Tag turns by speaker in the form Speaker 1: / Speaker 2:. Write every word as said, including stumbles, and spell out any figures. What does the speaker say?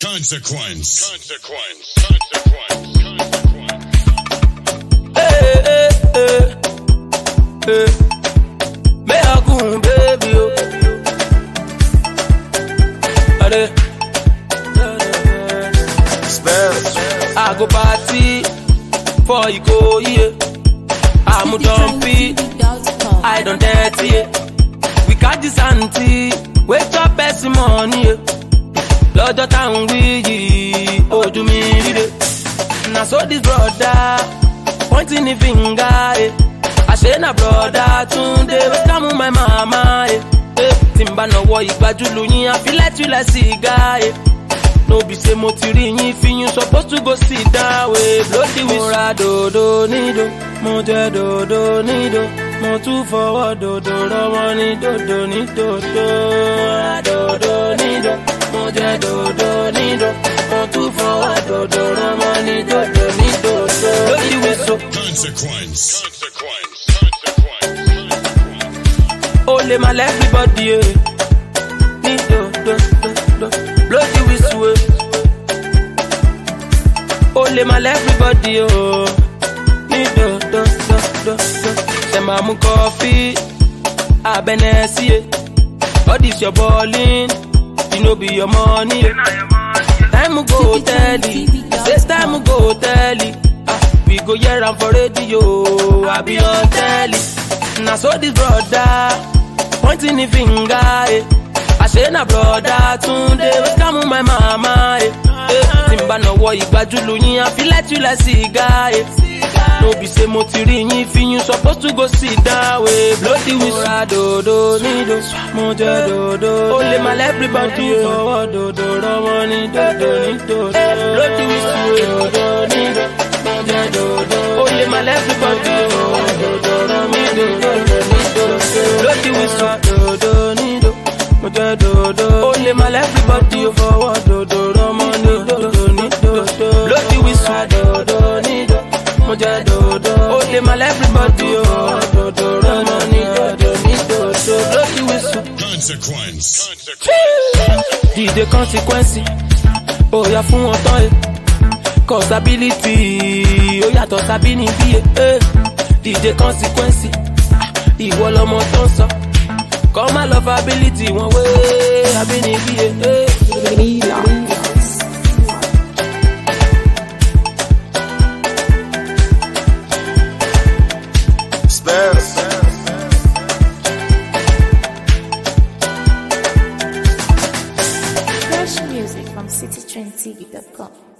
Speaker 1: Consequence. Consequence. Consequence. Consequence.
Speaker 2: Hey, hey, hey, hey. Me agun baby oh. Ade.
Speaker 3: Spells.
Speaker 2: I go party for you go yeah. I'm dumpy. I don't dirty yeah. We catch this auntie. Wake up every morning yeah. Lọ́jọ́ tá ń wí yìí, ojú mi ríre. Na so this brother, pointing the finger, eh. Àṣé na brother Túndé, wey scam my mama, eh. eh. Tí n bá náwó ìgbájúlù yín, I feel like you like cigar, eh. No be say mo ti rí yín, fi you supposed to go sit down, eh. Bloody whistle. Mo ra dòdò nídò, mo jẹ dòdò nídò. Mo tún fọwọ́ dòdò rọwọ́ ní dòdò ní dòdò. Mo ra dòdò nídò. Mo jẹ dòdò nídò, mo tún fọwọ́ dòdò rọmọ ní dòdò ní dòdò. Lórí wíṣọ.
Speaker 1: Consequence. Consequence. Consequence.
Speaker 2: O lè máa lẹ́ everybody eh. Ní dòdò dòdò. Lórí wíṣọ eh. O lè máa lẹ́ everybody oh. Ní dòdò dòdò. Ṣé máa mú kọfí? Abẹ́nẹ́sí eh. All this your balling. You know be your money. Time go tell it. Say time go tell it. Ah, we go hear am for radio. I be on telly. Now so this brother pointing the finger. Eh. I say na brother Túndé, wey scam my mama. Eh. Eh. Timba no wo ìgbájúlù yín, I feel like you like cigar. Eh. No be say mo ti rí yín, fi you supposed to go sit down. Eh. Bloody whistle. Mo ra dòdò nídò, mo jẹ dòdò. O lè máa lẹ́ everybody fọwọ́ dòdò rọwọ́ ní dòdò ní dòdò. Bloody whistle. Dòdò nídò, mo jẹ dòdò. O lè máa lẹ́ everybody fọwọ́ dòdò rọwọ́ ní dòdò ní dòdò. Bloody whistle. Dòdò nídò, mo jẹ dòdò. O lè máa lẹ́ everybody fọwọ́ dòdò rọwọ́ ní dòdò ní dòdò. Bloody whistle. Dòdò nídò, mo jẹ dòdò. O lè máa lẹ́ everybody fọwọ́ dòdò rọwọ́ ní dòdò ní dòdò. Bloody whistle.
Speaker 1: Consequence.
Speaker 2: D J consequence. Oh yeah, fún wọn tán eh. Causability. Oh yàtọ̀ sábì níbí eh. D J consequence. Ìwọ lọmọ tó ń sọ. Call my love ability wọn wé abínibí eh.
Speaker 3: Spells.
Speaker 4: Fresh music from city trend t v dot com.